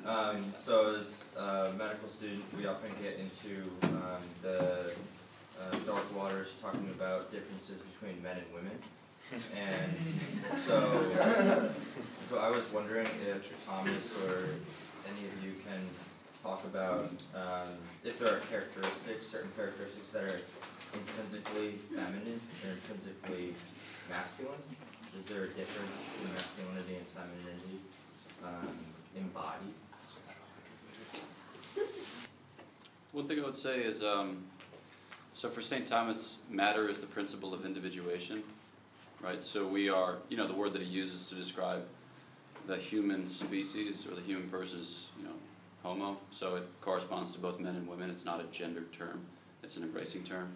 So as a medical student, we often get into the dark waters talking about differences between men and women. And so I was wondering if Thomas or any of you can talk about if there are certain characteristics that are intrinsically feminine and intrinsically masculine. Is there a difference between masculinity and femininity embodied? One thing I would say is, so for St. Thomas, matter is the principle of individuation, right? So we are, the word that he uses to describe the human species, or the human versus, homo, so it corresponds to both men and women. It's not a gendered term, it's an embracing term.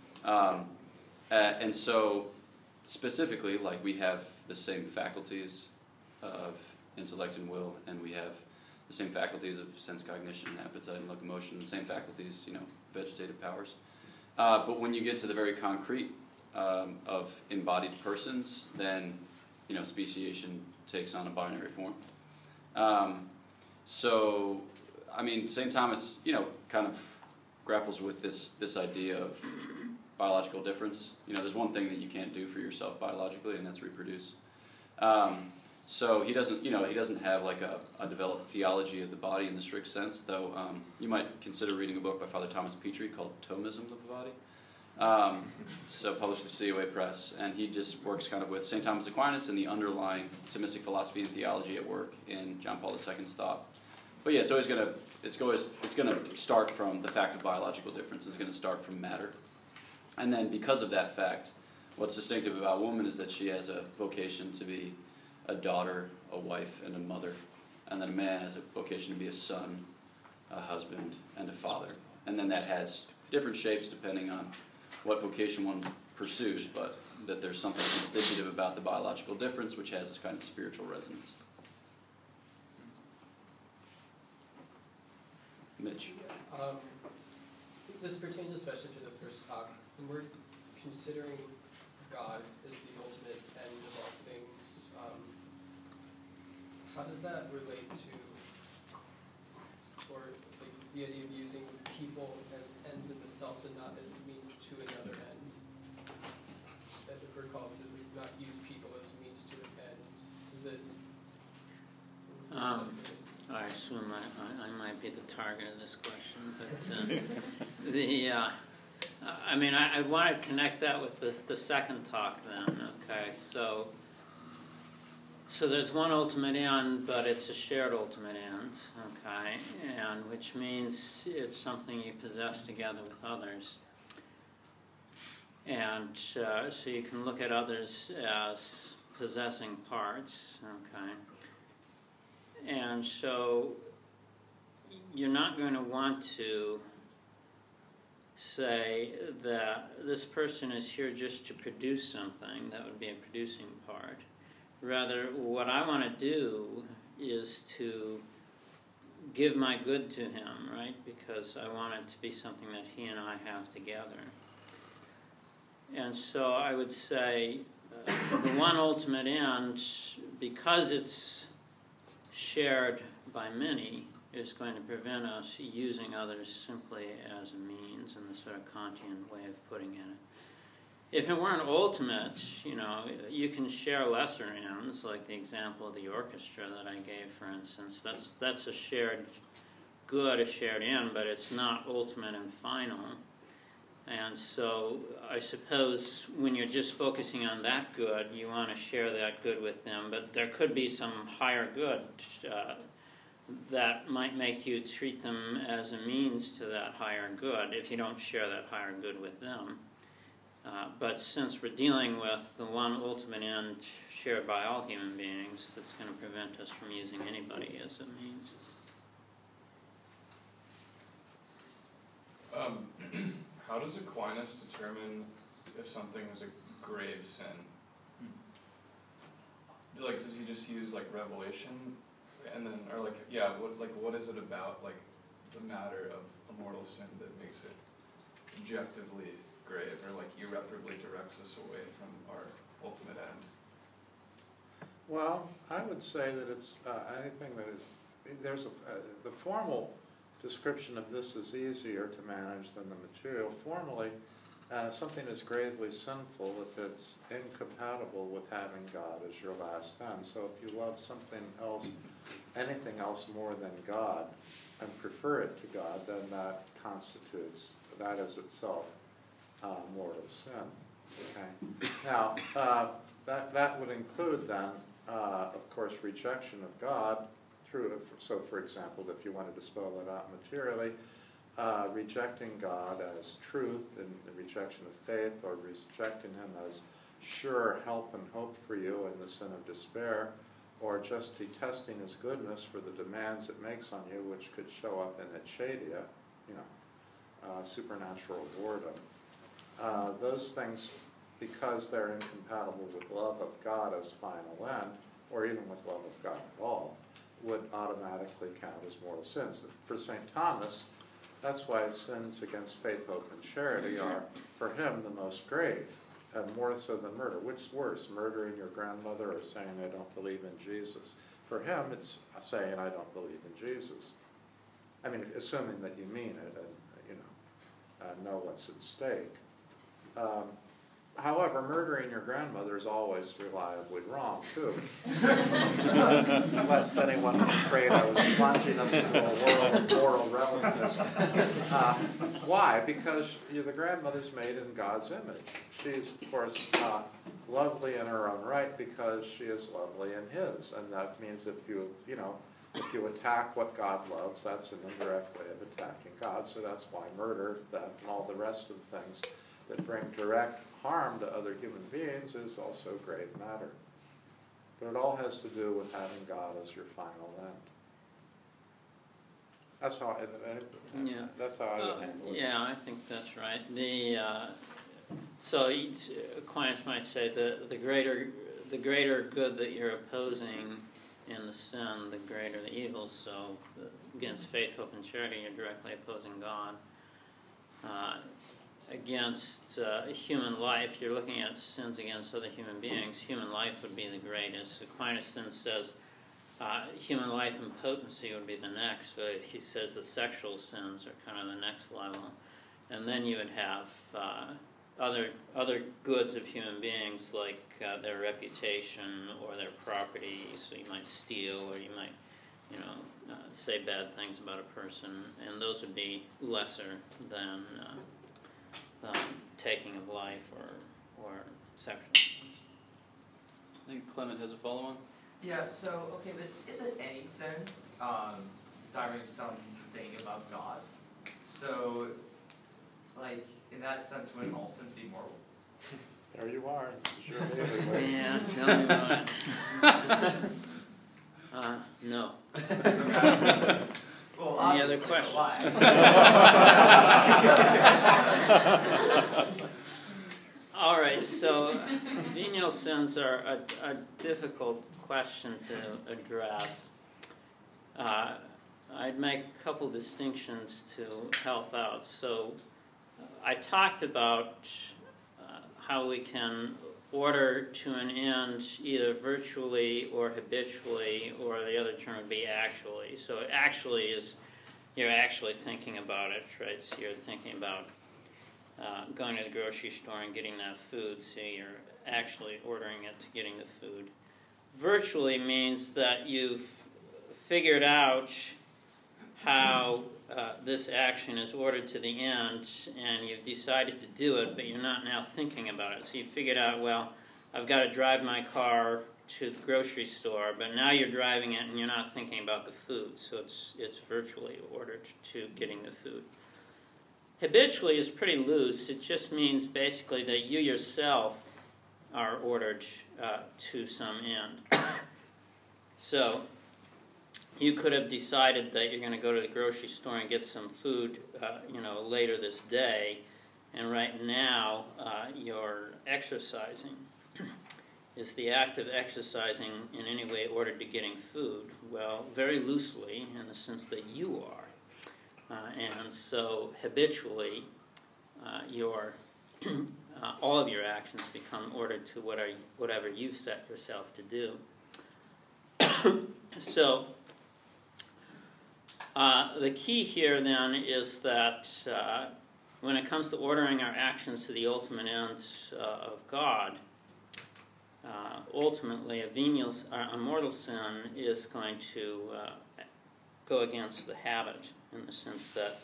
And so, specifically, like, we have the same faculties of intellect and will, and we have the same faculties of sense cognition and appetite and locomotion, the same faculties, vegetative powers. But when you get to the very concrete of embodied persons, then, speciation takes on a binary form. So, I mean, St. Thomas, kind of grapples with this idea of biological difference. There's one thing that you can't do for yourself biologically, and that's reproduce. So he doesn't have like a developed theology of the body in the strict sense, though you might consider reading a book by Father Thomas Petrie called Thomism of the Body, so published at the COA Press, and he just works kind of with St. Thomas Aquinas and the underlying Thomistic philosophy and theology at work in John Paul II's thought. But yeah, it's gonna start from the fact of biological difference. It's going to start from matter, and then because of that fact, what's distinctive about woman is that she has a vocation to be a daughter, a wife, and a mother. And then a man has a vocation to be a son, a husband, and a father. And then that has different shapes depending on what vocation one pursues, but that there's something constitutive about the biological difference which has this kind of spiritual resonance. Mitch? This pertains especially to the first talk. When we're considering God as the ultimate end of all things, how does that relate to, or the idea of using people as ends in themselves and not as means to another end? That if we're called to not use people as means to an end, is it? I assume I might be the target of this question, but I want to connect that with the second talk then. Okay, so there's one ultimate end, but it's a shared ultimate end, okay, and which means it's something you possess together with others. And so you can look at others as possessing parts, okay. And so you're not going to want to say that this person is here just to produce something. That would be a producing part. Rather, what I want to do is to give my good to him, right? Because I want it to be something that he and I have together. And so I would say the one ultimate end, because it's shared by many, is going to prevent us using others simply as a means, in the sort of Kantian way of putting it. If it weren't ultimate, you can share lesser ends, like the example of the orchestra that I gave, for instance. That's a shared good, a shared end, but it's not ultimate and final. And so I suppose when you're just focusing on that good, you want to share that good with them, but there could be some higher good that might make you treat them as a means to that higher good if you don't share that higher good with them. But since we're dealing with the one ultimate end shared by all human beings, that's going to prevent us from using anybody as a means. How does Aquinas determine if something is a grave sin? Like, does he just use like revelation, and then, or what is it about like the matter of a mortal sin that makes it objectively grave, or like irreparably directs us away from our ultimate end? Well, I would say that it's anything that is the formal description of this is easier to manage than the material. Formally, something is gravely sinful if it's incompatible with having God as your last end. So if you love something else, anything else more than God, and prefer it to God, then that is itself mortal sin. Okay. Now, that would include then, of course, rejection of God so for example, if you wanted to spell that out materially, rejecting God as truth and the rejection of faith, or rejecting him as sure help and hope for you in the sin of despair, or just detesting his goodness for the demands it makes on you, which could show up in achadia, supernatural boredom. Those things, because they're incompatible with love of God as final end, or even with love of God at all, would automatically count as mortal sins. For St. Thomas, that's why sins against faith, hope, and charity are, for him, the most grave, and more so than murder. Which's worse, murdering your grandmother or saying, I don't believe in Jesus? For him, it's saying, I don't believe in Jesus. I mean, assuming that you mean it and, know what's at stake. However, murdering your grandmother is always reliably wrong, too. Lest anyone was afraid I was plunging us into a world of moral relativism. Why? Because the grandmother's made in God's image. She's, of course, lovely in her own right because she is lovely in his. And that means if if you attack what God loves, that's an indirect way of attacking God. So that's why murder, that and all the rest of the things that bring direct harm to other human beings is also a grave matter. But it all has to do with having God as your final end. That's how that's how I would handle it. Yeah, I think that's right. So Aquinas might say the greater good that you're opposing in the sin, the greater the evil. So against faith, hope, and charity, you're directly opposing God. Against human life, you're looking at sins against other human beings. Human life would be the greatest. Aquinas then says human life and potency would be the next. So he says the sexual sins are kind of the next level. And then you would have other goods of human beings, like their reputation or their property. So you might steal, or you might say bad things about a person, and those would be lesser than taking of life or sexual. I think Clement has a follow-on. Yeah, so, okay, but isn't any sin desiring something about God? So, like, in that sense, wouldn't all sins be mortal? There you are. This is your daily. Yeah, tell me about it. No. Well, any other questions? All right, so venial sins are a difficult question to address. I'd make a couple distinctions to help out. So I talked about how we can order to an end either virtually or habitually, or the other term would be actually. So actually is you're actually thinking about it, right? So you're thinking about going to the grocery store and getting that food, so you're actually ordering it to getting the food. Virtually means that you've figured out how this action is ordered to the end, and you've decided to do it, but you're not now thinking about it. So you figured out, well, I've got to drive my car to the grocery store, but now you're driving it and you're not thinking about the food, so it's virtually ordered to getting the food. Habitually is pretty loose. It just means basically that you yourself are ordered to some end. So you could have decided that you're going to go to the grocery store and get some food, later this day, and right now you're exercising. Is the act of exercising in any way ordered to getting food? Well, very loosely, in the sense that you are. And so habitually, all of your actions become ordered to whatever you've set yourself to do. So The key here then is that when it comes to ordering our actions to the ultimate end of God, ultimately a mortal sin is going to go against the habit, in the sense that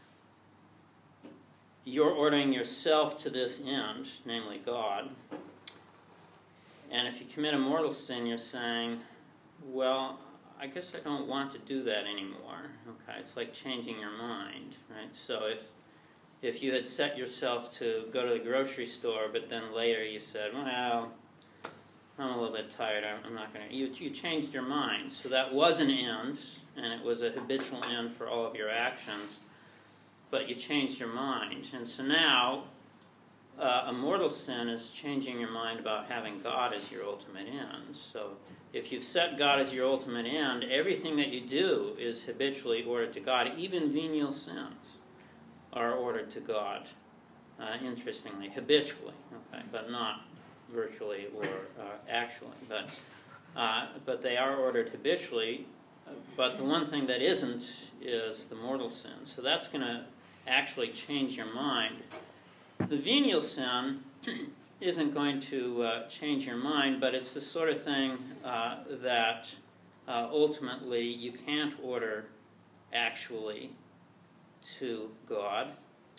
you're ordering yourself to this end, namely God. And if you commit a mortal sin, you're saying, well, I guess I don't want to do that anymore. Okay, it's like changing your mind, right? So if you had set yourself to go to the grocery store, but then later you said, well, I'm a little bit tired, I'm not going to... You changed your mind. So that was an end, and it was a habitual end for all of your actions, but you changed your mind. And so now, a mortal sin is changing your mind about having God as your ultimate end. So if you've set God as your ultimate end, everything that you do is habitually ordered to God. Even venial sins are ordered to God, interestingly, habitually, okay, but not virtually or actually. But they are ordered habitually. But the one thing that isn't is the mortal sin. So that's going to actually change your mind. The venial sin isn't going to change your mind, but it's the sort of thing that ultimately you can't order actually to God.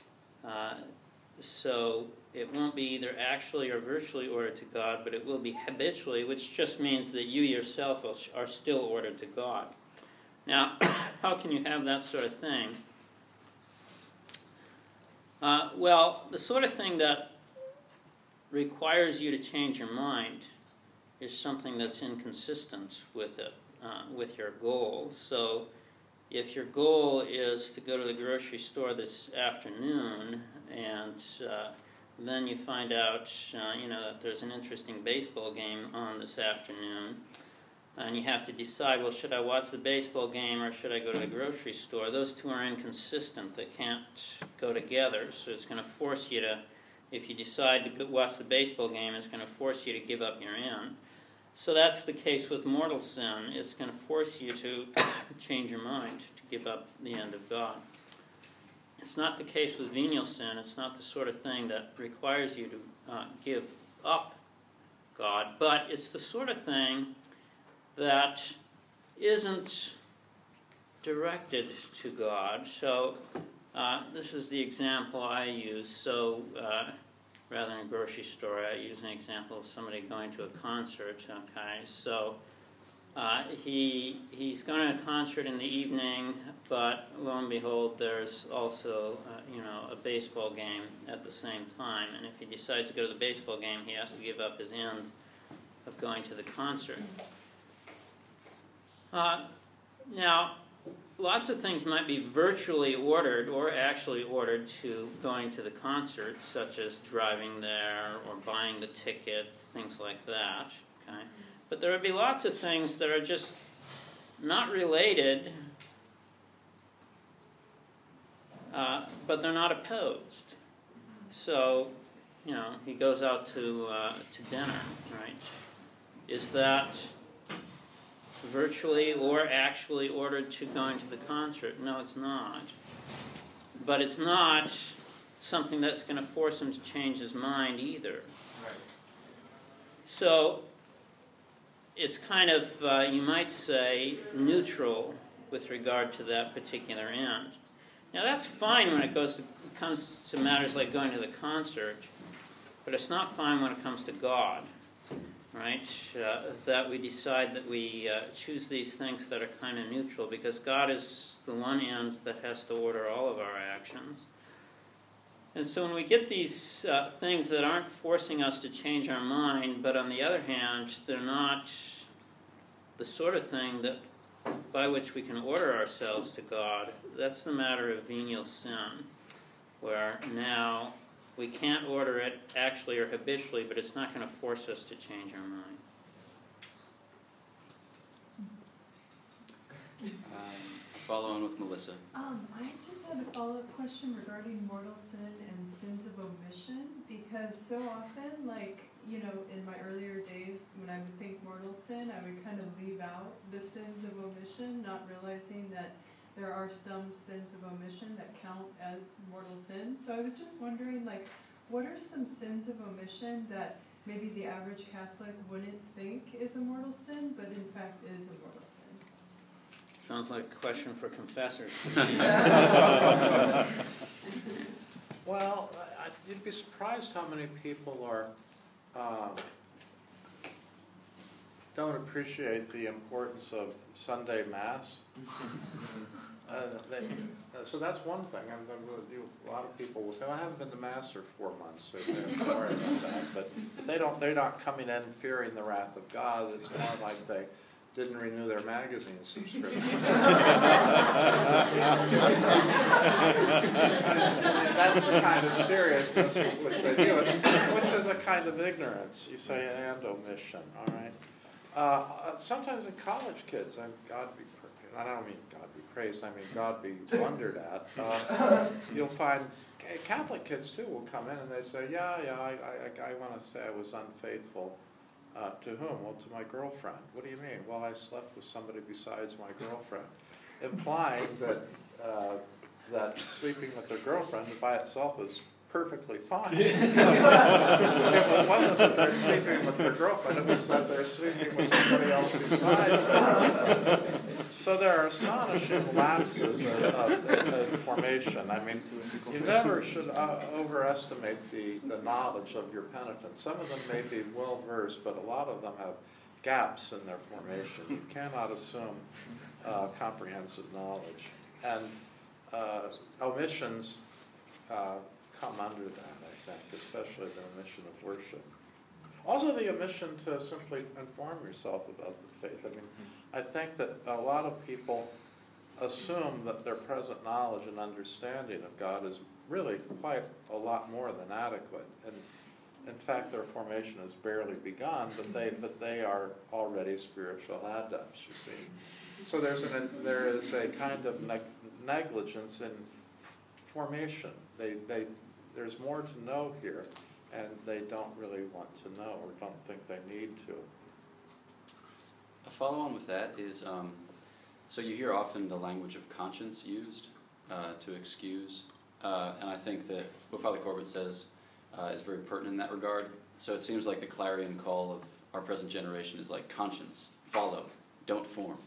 So it won't be either actually or virtually ordered to God, but it will be habitually, which just means that you yourself are still ordered to God. Now, how can you have that sort of thing? Well, the sort of thing that requires you to change your mind is something that's inconsistent with it, with your goal. So if your goal is to go to the grocery store this afternoon and then you find out that there's an interesting baseball game on this afternoon, and you have to decide, well, should I watch the baseball game or should I go to the grocery store? Those two are inconsistent. They can't go together. So it's going to force you to, if you decide to watch the baseball game, it's going to force you to give up your end. So that's the case with mortal sin. It's going to force you to change your mind, to give up the end of God. It's not the case with venial sin. It's not the sort of thing that requires you to give up God, but it's the sort of thing that isn't directed to God. So this is the example I use. So rather than a grocery store, I use an example of somebody going to a concert. Okay, so he's going to a concert in the evening, but lo and behold, there's also a baseball game at the same time. And if he decides to go to the baseball game, he has to give up his end of going to the concert. Now, lots of things might be virtually ordered or actually ordered to going to the concert, such as driving there or buying the ticket, things like that. Okay? But there would be lots of things that are just not related, but they're not opposed. So, he goes out to dinner, right? Is that virtually or actually ordered to going to the concert? No, it's not. But it's not something that's going to force him to change his mind either. Right. So it's kind of, you might say, neutral with regard to that particular end. Now that's fine when it comes to matters like going to the concert, but it's not fine when it comes to God. Right? That we decide that we choose these things that are kind of neutral, because God is the one end that has to order all of our actions. And so when we get these things that aren't forcing us to change our mind, but on the other hand, they're not the sort of thing that by which we can order ourselves to God, that's the matter of venial sin, where now we can't order it actually or habitually, but it's not going to force us to change our mind. Follow on with Melissa. I just had a follow-up question regarding mortal sin and sins of omission, because so often, in my earlier days, when I would think mortal sin, I would kind of leave out the sins of omission, not realizing that there are some sins of omission that count as mortal sin. So I was just wondering, like, what are some sins of omission that maybe the average Catholic wouldn't think is a mortal sin, but in fact is a mortal sin? Sounds like a question for confessors. Well, you'd be surprised how many people are don't appreciate the importance of Sunday Mass. So that's one thing. A lot of people will say, "Well, I haven't been to Mass for 4 months," so they're sorry about that. But they're not coming in fearing the wrath of God. It's more like they didn't renew their magazine subscription. That's the kind of seriousness with which they do it, which is a kind of ignorance, you say, and omission, all right? Sometimes in college kids, and I don't mean God be praised, I mean God be wondered at, you'll find Catholic kids too will come in and they say, I want to say I was unfaithful. To whom? Well, to my girlfriend. What do you mean? Well, I slept with somebody besides my girlfriend. Implying that sleeping with their girlfriend by itself is perfectly fine. It wasn't that they're sleeping with their girlfriend, it was that they're sleeping with somebody else besides them. So there are astonishing lapses of formation. I mean, you never should overestimate the knowledge of your penitents. Some of them may be well-versed, but a lot of them have gaps in their formation. You cannot assume comprehensive knowledge. And omissions come under that, I think, especially the omission of worship. Also the omission to simply inform yourself about the faith. I mean, I think that a lot of people assume that their present knowledge and understanding of God is really quite a lot more than adequate. And in fact, their formation has barely begun, but they are already spiritual adepts, you see. So there is a kind of negligence in formation. There's more to know here, and they don't really want to know or don't think they need to. A follow-on with that is, so you hear often the language of conscience used to excuse, and I think that what Father Corbett says is very pertinent in that regard. So it seems like the clarion call of our present generation is like, conscience, follow, don't form.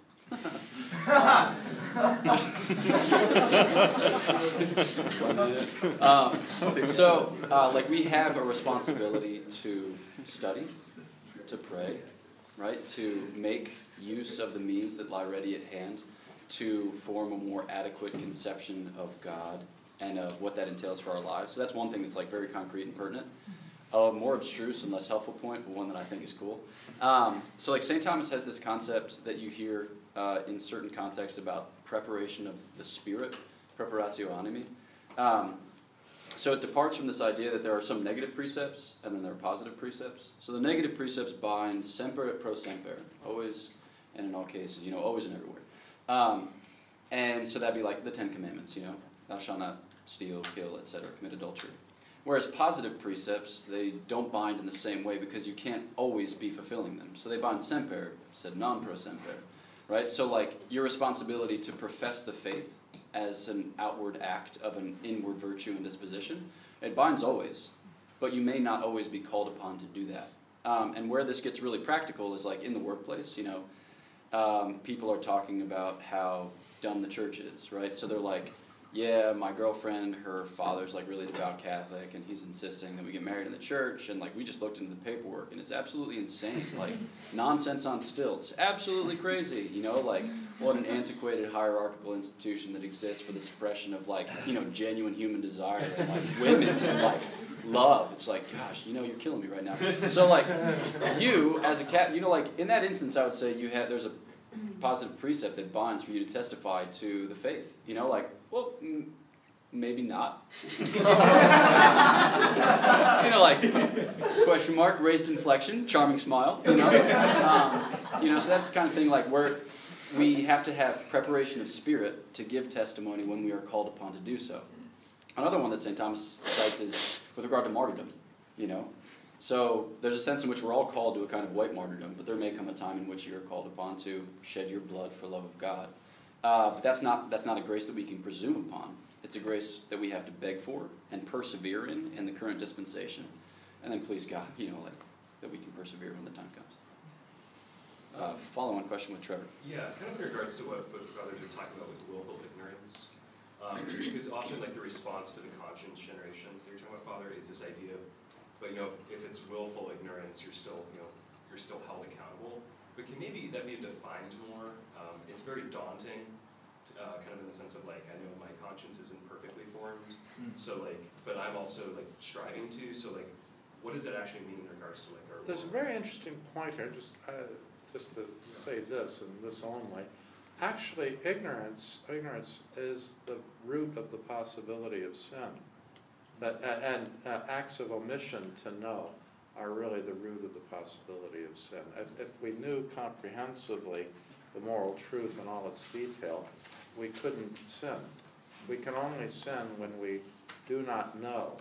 Like we have a responsibility to study, to pray, right? To make use of the means that lie ready at hand to form a more adequate conception of God and of what that entails for our lives. So that's one thing that's like very concrete and pertinent. A more abstruse and less helpful point, but one that I think is cool. So like St. Thomas has this concept that you hear in certain contexts about preparation of the spirit, preparatio animi. So it departs from this idea that there are some negative precepts and then there are positive precepts. So the negative precepts bind semper et pro semper, always and in all cases, always and everywhere. And so that'd be like the 10 Commandments, thou shalt not steal, kill, etc., commit adultery. Whereas positive precepts, they don't bind in the same way because you can't always be fulfilling them. So they bind semper, sed non pro semper, right? So like your responsibility to profess the faith as an outward act of an inward virtue and disposition, it binds always, but you may not always be called upon to do that. And where this gets really practical is like in the workplace, people are talking about how dumb the church is, right? So they're like, yeah, my girlfriend, her father's like really devout Catholic, and he's insisting that we get married in the church, and like we just looked into the paperwork, and it's absolutely insane, like nonsense on stilts, absolutely crazy, like what an antiquated hierarchical institution that exists for the suppression of like, genuine human desire and like women and like love. It's like, gosh, you're killing me right now. So like you as a cat, like in that instance, I would say there's a positive precept that binds for you to testify to the faith. Well, maybe not. Like, question mark, raised inflection, charming smile, so that's the kind of thing like where we have to have preparation of spirit to give testimony when we are called upon to do so. Another one that St. Thomas cites is with regard to martyrdom, So there's a sense in which we're all called to a kind of white martyrdom, but there may come a time in which you're called upon to shed your blood for love of God. But that's not a grace that we can presume upon. It's a grace that we have to beg for and persevere in the current dispensation, and then please God, that we can persevere when the time comes. Follow-on question with Trevor. Yeah, kind of in regards to what Father was talking about with willful ignorance, because often like the response to the conscience generation that you're talking about, Father, is this idea of, but if it's willful ignorance, you're still held accountable. But can maybe that be defined more? It's very daunting, kind of in the sense of like, I know my conscience isn't perfectly formed, so like, but I'm also like striving to. So like, what does that actually mean in regards to like our? There's a very interesting point here. Just to say this and this only. Actually, ignorance is the root of the possibility of sin. And acts of omission to know are really the root of the possibility of sin. If we knew comprehensively the moral truth in all its detail, we couldn't sin. We can only sin when we do not know,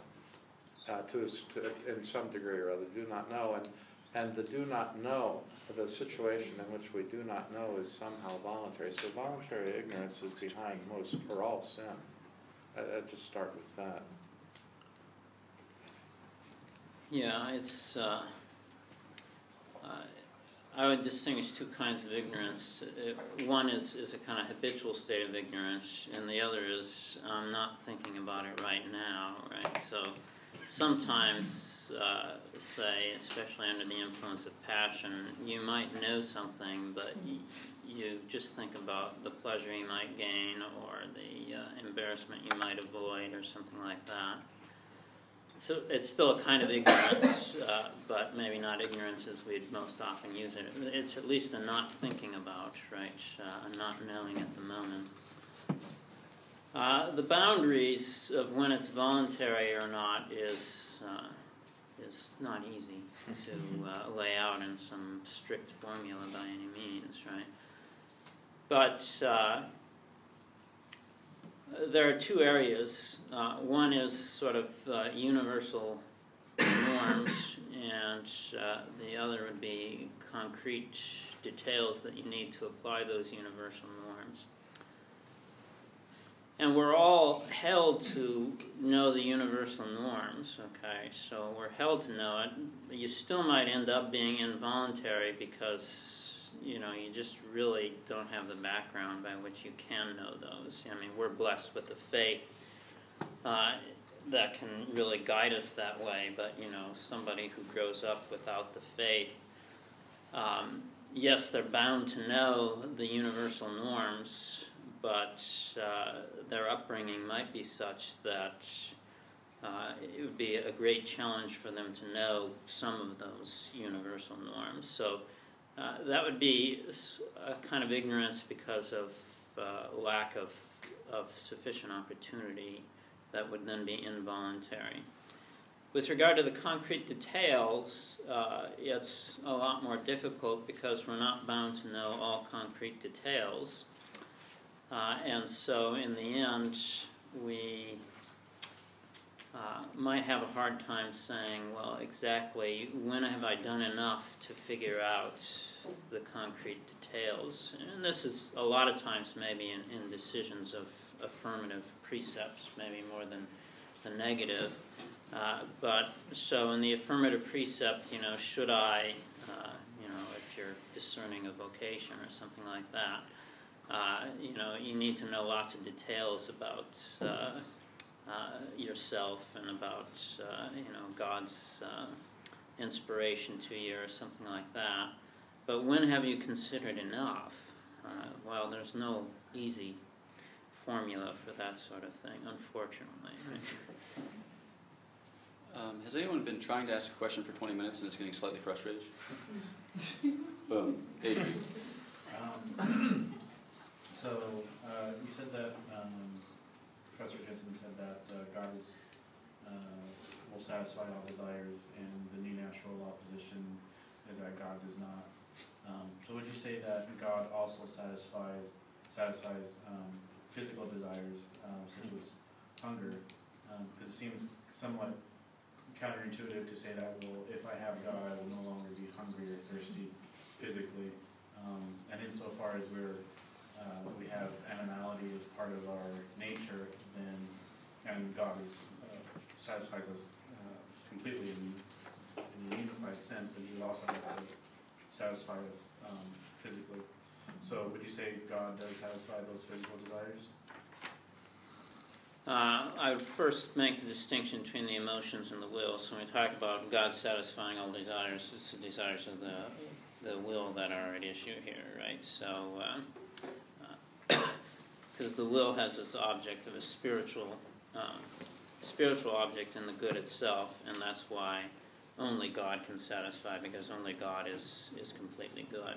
in some degree or other, do not know. And the do not know, the situation in which we do not know is somehow voluntary. So voluntary ignorance is behind most or all sin. I'd just start with that. Yeah, it's. I would distinguish two kinds of ignorance. One is a kind of habitual state of ignorance, and the other is I'm not thinking about it right now, right? So sometimes, say, especially under the influence of passion, you might know something, but you just think about the pleasure you might gain or the embarrassment you might avoid or something like that. So it's still a kind of ignorance, but maybe not ignorance as we'd most often use it. It's at least a not thinking about, right? A not knowing at the moment. The boundaries of when it's voluntary or not is not easy to lay out in some strict formula by any means, right? But there are two areas. One is sort of universal norms, and the other would be concrete details that you need to apply those universal norms. And we're all held to know the universal norms, okay? So we're held to know it, but you still might end up being involuntary because you just really don't have the background by which you can know those. I mean, we're blessed with the faith that can really guide us that way, but, somebody who grows up without the faith, yes, they're bound to know the universal norms, but their upbringing might be such that it would be a great challenge for them to know some of those universal norms. So that would be a kind of ignorance because of lack of sufficient opportunity that would then be involuntary. With regard to the concrete details, it's a lot more difficult because we're not bound to know all concrete details. And so in the end, we might have a hard time saying, well, exactly when have I done enough to figure out the concrete details? And this is a lot of times maybe in decisions of affirmative precepts, maybe more than the negative. But so in the affirmative precept, should I, if you're discerning a vocation or something like that, you need to know lots of details about yourself and about God's inspiration to you or something like that. But when have you considered enough? Well, there's no easy formula for that sort of thing, unfortunately. Has anyone been trying to ask a question for 20 minutes and is getting slightly frustrated? Boom. Adrian. So you said that Professor Jensen said that God will satisfy all desires, and the new natural opposition is that God does not. So would you say that God also satisfies physical desires such as hunger? Because it seems somewhat counterintuitive to say that, well, if I have God, I will no longer be hungry or thirsty physically. And insofar as we're we have animality as part of our nature, then, and God is, satisfies us completely in a unified sense, then He would also have to satisfy us physically. So would you say God does satisfy those physical desires? I would first make the distinction between the emotions and the will. So when we talk about God satisfying all desires, it's the desires of the will that are at issue here, right? So, because the will has this object of a spiritual object in the good itself, and that's why only God can satisfy, because only God is completely good.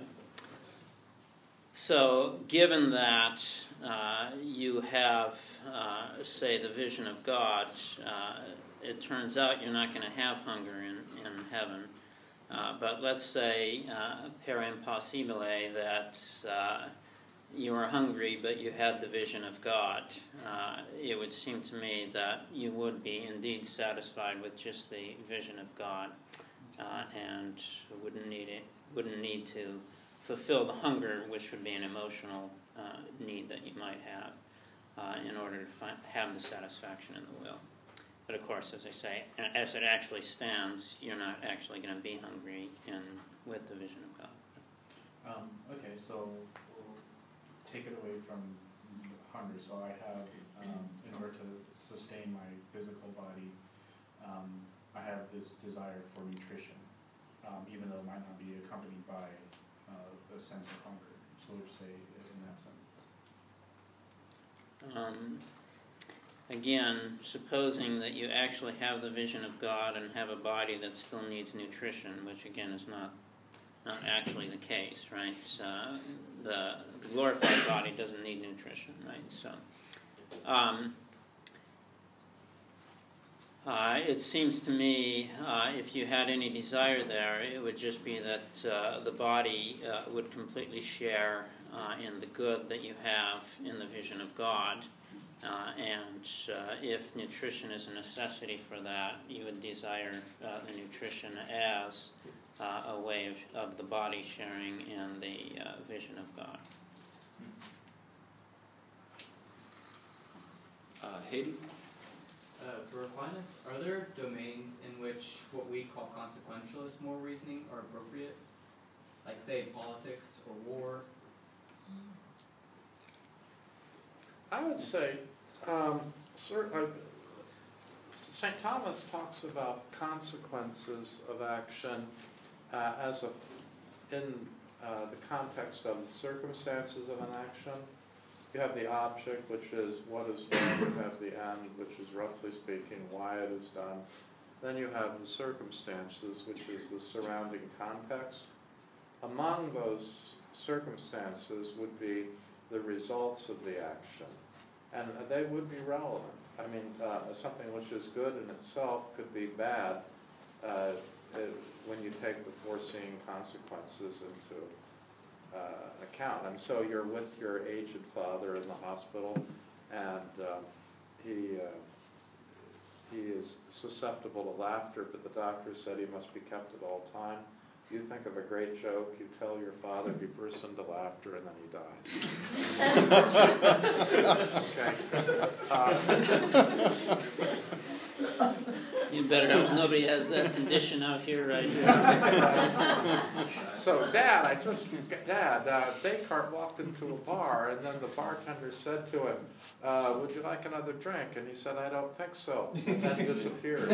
So, given that you have, say, the vision of God, it turns out you're not going to have hunger in heaven. But let's say, per impossibile, that you are hungry, but you had the vision of God. It would seem to me that you would be indeed satisfied with just the vision of God, and wouldn't need to fulfill the hunger, which would be an emotional need that you might have in order to have the satisfaction in the will. But of course, as I say, as it actually stands, you're not actually going to be hungry with the vision of God. Okay, so we'll take it away from hunger. So I have, in order to sustain my physical body, I have this desire for nutrition, even though it might not be accompanied by a sense of hunger. So we'll say in that sense. Again, supposing that you actually have the vision of God and have a body that still needs nutrition, which again is not actually the case, right? The glorified body doesn't need nutrition, right? So, it seems to me, if you had any desire there, it would just be that the body would completely share in the good that you have in the vision of God. And if nutrition is a necessity for that, you would desire the nutrition as a way of the body sharing in the vision of God. Hayden? For Aquinas, are there domains in which what we call consequentialist moral reasoning are appropriate? Like, say, politics or war? I would say, St. Thomas talks about consequences of action in the context of the circumstances of an action. You have the object, which is what is done. You have the end, which is, roughly speaking, why it is done. Then you have the circumstances, which is the surrounding context. Among those circumstances would be the results of the action, and they would be relevant. I mean, something which is good in itself could be bad when you take the foreseeing consequences into account. And so you're with your aged father in the hospital, and he is susceptible to laughter, but the doctor said he must be kept at all time. You think of a great joke, you tell your father, he bursts into laughter, and then he dies. Okay. You better hope nobody has that condition out here right here. So, Dad, Descartes walked into a bar, and then the bartender said to him, would you like another drink? And he said, I don't think so. And then he disappeared.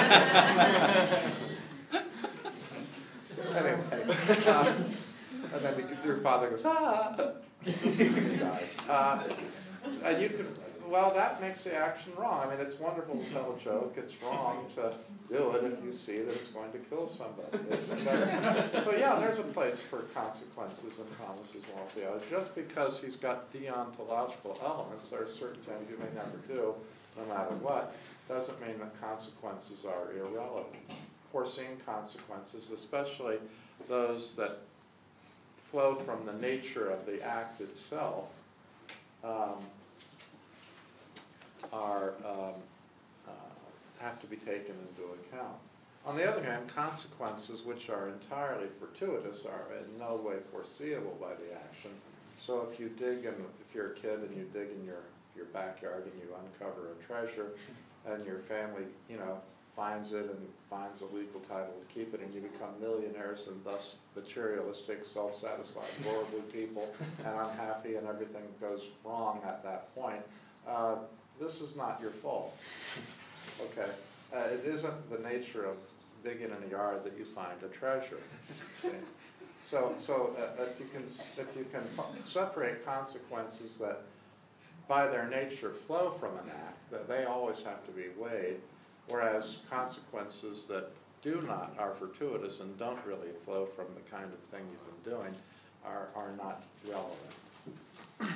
Anyway, and then your father goes, he dies. And you could, well, that makes the action wrong. I mean, it's wonderful to tell a joke. It's wrong to do it if you see that it's going to kill somebody. So yeah, there's a place for consequences in Thomas's moral theology. Just because he's got deontological elements, there are certain things you may never do, no matter what, doesn't mean that consequences are irrelevant. Foreseeing consequences, especially those that flow from the nature of the act itself, have to be taken into account. On the other hand, consequences which are entirely fortuitous are in no way foreseeable by the action, So if you dig, and if you're a kid and you dig in your backyard and you uncover a treasure, and your family, finds it and finds a legal title to keep it, and you become millionaires and thus materialistic, self-satisfied, worldly people, and unhappy, and everything goes wrong at that point, this is not your fault. Okay, it isn't the nature of digging in a yard that you find a treasure. See? So if you can separate consequences that, by their nature, flow from an act, that they always have to be weighed, whereas consequences that do not, are fortuitous and don't really flow from the kind of thing you've been doing, are not relevant.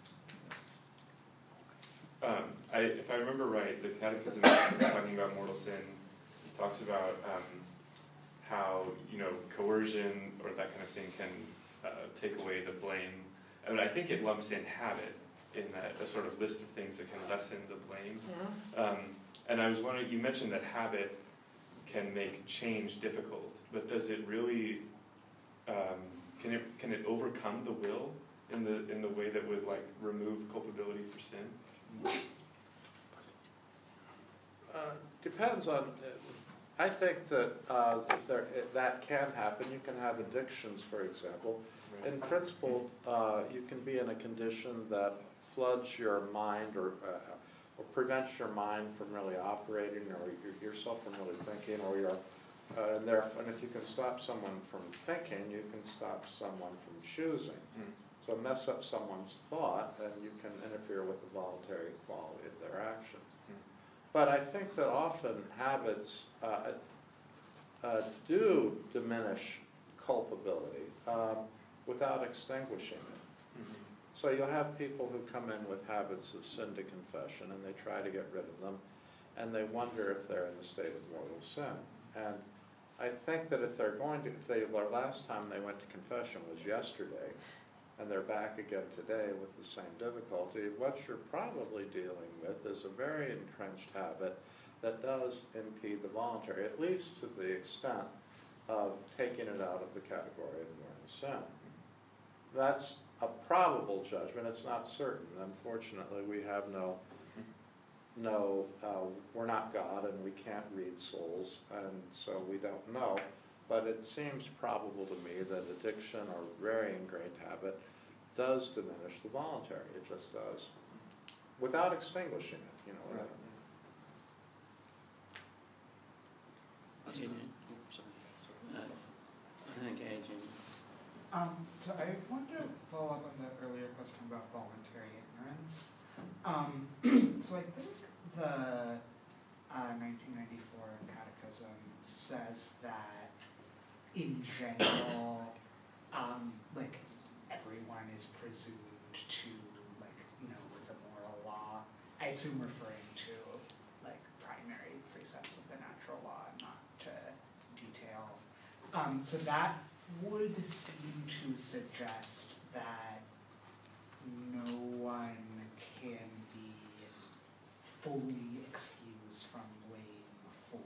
If I remember right, the Catechism, talking about mortal sin, talks about how coercion or that kind of thing can take away the blame. And I think it lumps in habit in that a sort of list of things that can lessen the blame. And I was wondering, you mentioned that habit can make change difficult, but does it really? Can it overcome the will in the way that would remove culpability for sin? Depends on. I think that that can happen. You can have addictions, for example. Right. In principle, you can be in a condition that floods your mind or prevents your mind from really operating, or yourself from really thinking, or and if you can stop someone from thinking, you can stop someone from choosing. So mess up someone's thought, and you can interfere with the voluntary quality of their action. But I think that often habits do diminish culpability without extinguishing it. So you'll have people who come in with habits of sin to confession, and they try to get rid of them, and they wonder if they're in the state of mortal sin. And I think that if they're going to, the last time they went to confession was yesterday, and they're back again today with the same difficulty, what you're probably dealing with is a very entrenched habit that does impede the voluntary, at least to the extent of taking it out of the category of mortal sin. That's a probable judgment. It's not certain. Unfortunately, we have we're not God, and we can't read souls, and so we don't know. But it seems probable to me that addiction or very ingrained habit does diminish the voluntary. It just does, without extinguishing it. Right. Sorry. I think aging. So I wanted to follow up on the earlier question about voluntary ignorance. So I think the 1994 Catechism says that in general, everyone is presumed to know the moral law. I assume referring to primary precepts of the natural law, not to detail. So that would seem to suggest that no one can be fully excused from blame for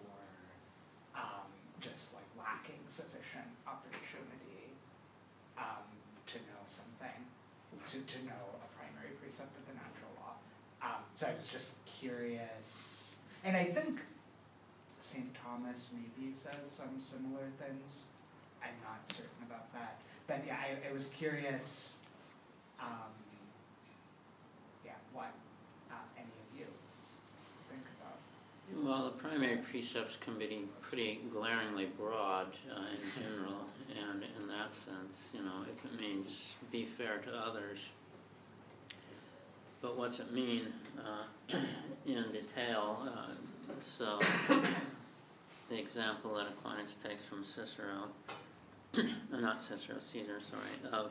just lacking sufficient opportunity to know something, to know a primary precept of the natural law. So I was just curious, and I think St. Thomas maybe says some similar things. I'm not certain about that, but yeah, I was curious. What any of you think about? Well, the primary precepts can be pretty glaringly broad in general, and in that sense, if it means be fair to others. But what's it mean in detail? So the example that Aquinas takes from Cicero, not Cicero, Caesar, sorry, of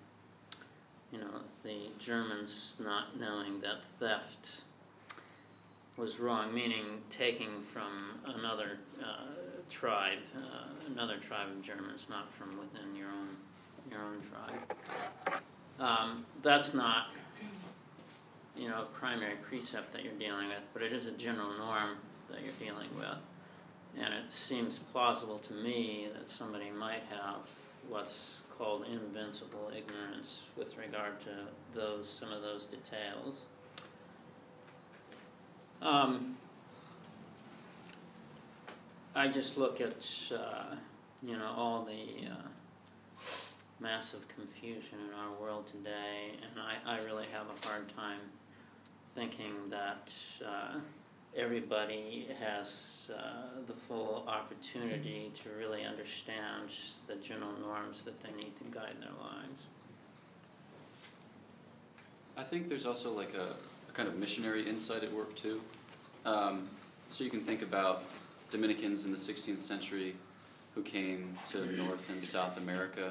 the Germans not knowing that theft was wrong, meaning taking from another tribe of Germans, not from within your own tribe. That's not a primary precept that you're dealing with, but it is a general norm that you're dealing with. And it seems plausible to me that somebody might have what's called invincible ignorance with regard to some of those details. I just look at all the massive confusion in our world today, and I really have a hard time thinking that everybody has the full opportunity to really understand the general norms that they need to guide their lives. I think there's also like a kind of missionary insight at work too. So you can think about Dominicans in the 16th century who came to North and South America.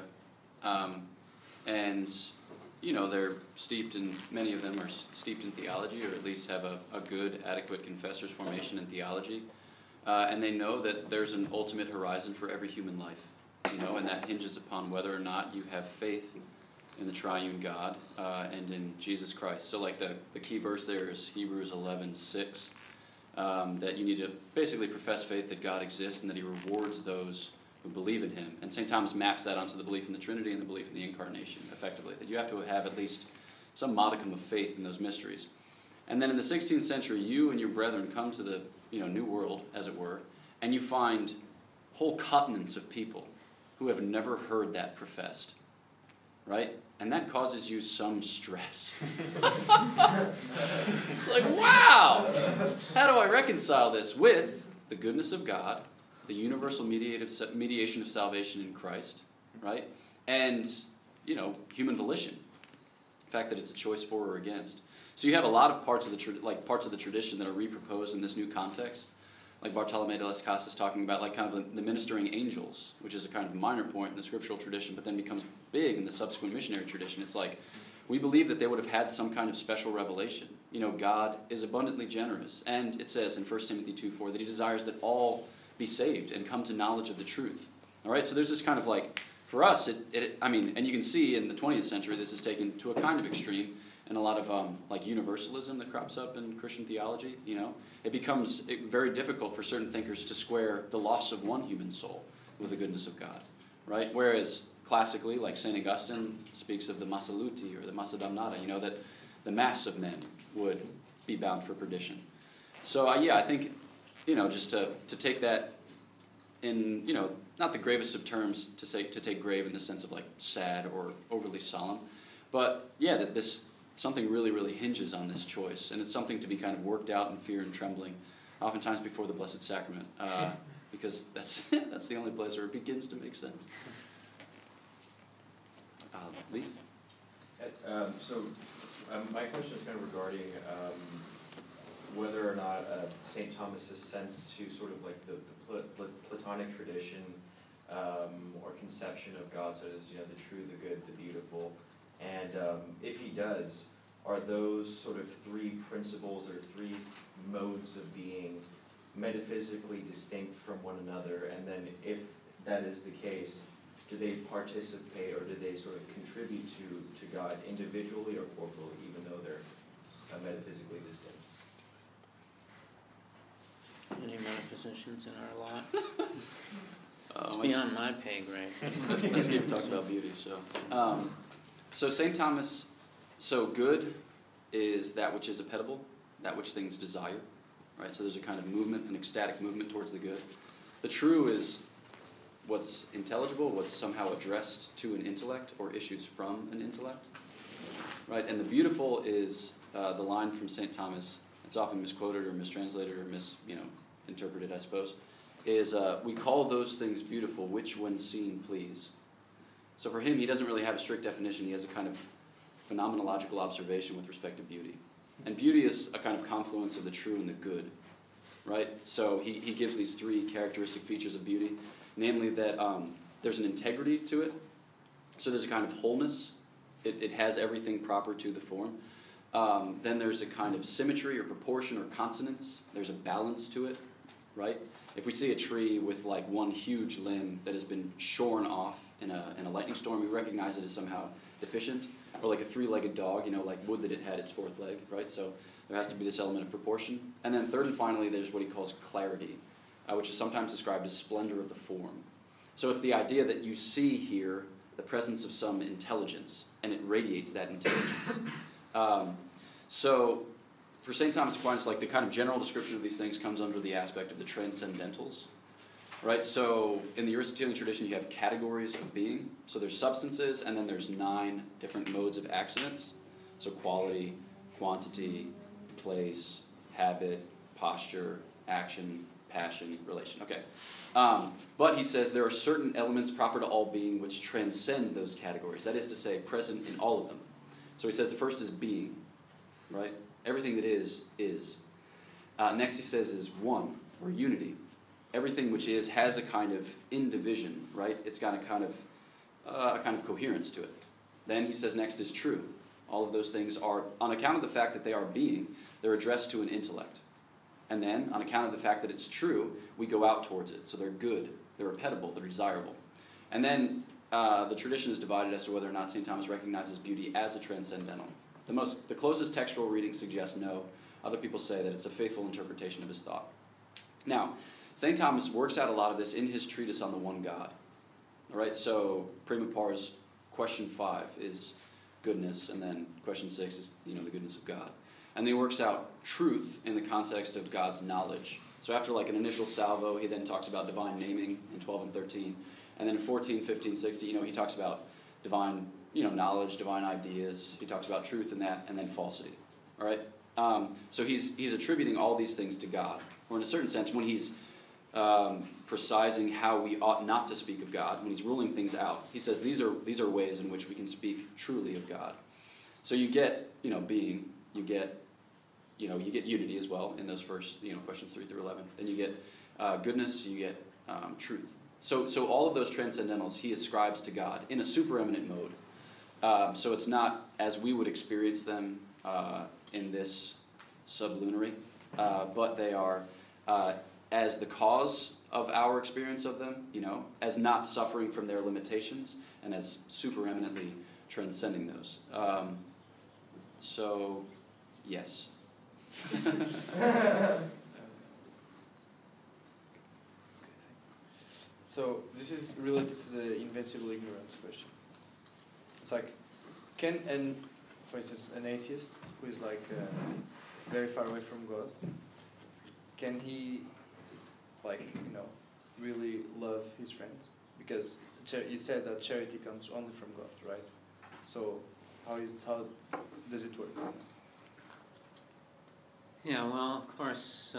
And, they're steeped in, many of them are steeped in theology, or at least have a good, adequate confessor's formation in theology. And they know that there's an ultimate horizon for every human life, and that hinges upon whether or not you have faith in the triune God and in Jesus Christ. So like the key verse there is Hebrews 11:6, that you need to basically profess faith that God exists and that he rewards those who believe in him. And St. Thomas maps that onto the belief in the Trinity and the belief in the Incarnation, effectively, that you have to have at least some modicum of faith in those mysteries. And then in the 16th century, you and your brethren come to the New World, as it were, and you find whole continents of people who have never heard that professed, right? And that causes you some stress. It's like, wow! How do I reconcile this with the goodness of God, the universal mediation of salvation in Christ, right? And, human volition. The fact that it's a choice for or against. So you have a lot of parts of the tradition that are reproposed in this new context. Like Bartolomé de las Casas talking about like kind of the ministering angels, which is a kind of minor point in the scriptural tradition, but then becomes big in the subsequent missionary tradition. It's like, we believe that they would have had some kind of special revelation. God is abundantly generous. And it says in 1 Timothy 2:4 that he desires that all be saved and come to knowledge of the truth. All right, so there's this kind of like, for us, and you can see in the 20th century this is taken to a kind of extreme, and a lot of like universalism that crops up in Christian theology. It becomes very difficult for certain thinkers to square the loss of one human soul with the goodness of God, right? Whereas classically, like St. Augustine speaks of the massa luti or the massa damnata, that the mass of men would be bound for perdition. So I think, just to take that in, not the gravest of terms to take grave in the sense of like sad or overly solemn, but that this something really, really hinges on this choice, and it's something to be kind of worked out in fear and trembling, oftentimes before the Blessed Sacrament, because that's the only place where it begins to make sense. Lee? My question is kind of regarding whether or not St. Thomas's sense to sort of like the Platonic tradition or conception of God, so as the true, the good, the beautiful, and if he does, are those sort of three principles or three modes of being metaphysically distinct from one another? And then if that is the case, do they participate or do they sort of contribute to God individually or corporally, even though they're metaphysically distinct? Any metaphysicians in our lot? It's beyond my pay grade. Just keep talking about beauty. So St. Thomas, good is that which is appetible, that which things desire, right? So there's a kind of movement, an ecstatic movement towards the good. The true is what's intelligible, what's somehow addressed to an intellect or issues from an intellect, right? And the beautiful is the line from St. Thomas. It's often misquoted or mistranslated or interpreted, I suppose. Is we call those things beautiful which when seen please. So for him, he doesn't really have a strict definition. He has a kind of phenomenological observation with respect to beauty. And beauty is a kind of confluence of the true and the good, right? So he gives these three characteristic features of beauty, namely that there's an integrity to it. So there's a kind of wholeness. It has everything proper to the form. Then there's a kind of symmetry or proportion or consonance. There's a balance to it, right? If we see a tree with like one huge limb that has been shorn off in a lightning storm, we recognize it as somehow deficient. Or like a three-legged dog, like would that it had its fourth leg, right? So there has to be this element of proportion. And then third and finally, there's what he calls clarity, which is sometimes described as splendor of the form. So it's the idea that you see here the presence of some intelligence, and it radiates that intelligence. So for St. Thomas Aquinas, like the kind of general description of these things comes under the aspect of the transcendentals. Right, so in the Aristotelian tradition you have categories of being. So there's substances, and then there's 9 different modes of accidents. So quality, quantity, place, habit, posture, action, passion, relation. Okay. But he says there are certain elements proper to all being which transcend those categories. That is to say, present in all of them. So he says the first is being, right? Everything that is. Next he says is one, or unity. Everything which is has a kind of indivision, right? It's got a kind of coherence to it. Then he says next is true. All of those things are, on account of the fact that they are being, they're addressed to an intellect. And then, on account of the fact that it's true, we go out towards it. So they're good, they're repetible, they're desirable. And then the tradition is divided as to whether or not St. Thomas recognizes beauty as a transcendental. The closest textual reading suggests no. Other people say that it's a faithful interpretation of his thought. Now, St. Thomas works out a lot of this in his treatise on the one God. All right, so prima pars, question 5 is goodness, and then question 6 is, the goodness of God. And then he works out truth in the context of God's knowledge. So after like an initial salvo, he then talks about divine naming in 12 and 13. And then in 14, 15, 16, he talks about divine, knowledge, divine ideas. He talks about truth in that, and then falsity. All right? So he's attributing all these things to God. Or in a certain sense, when he's precising how we ought not to speak of God, when he's ruling things out, he says these are ways in which we can speak truly of God. So you get, being, you get unity as well in those first, questions 3 through 11. Then you get goodness, you get truth. So all of those transcendentals he ascribes to God in a supereminent mode. So it's not as we would experience them in this sublunary, but they are as the cause of our experience of them, as not suffering from their limitations, and as supereminently transcending those. So, yes. So this is related to the invincible ignorance question. It's like, for instance, an atheist who is like very far away from God, can he, really love his friends? Because you said that charity comes only from God, right? So how does it work? Yeah, well, of course,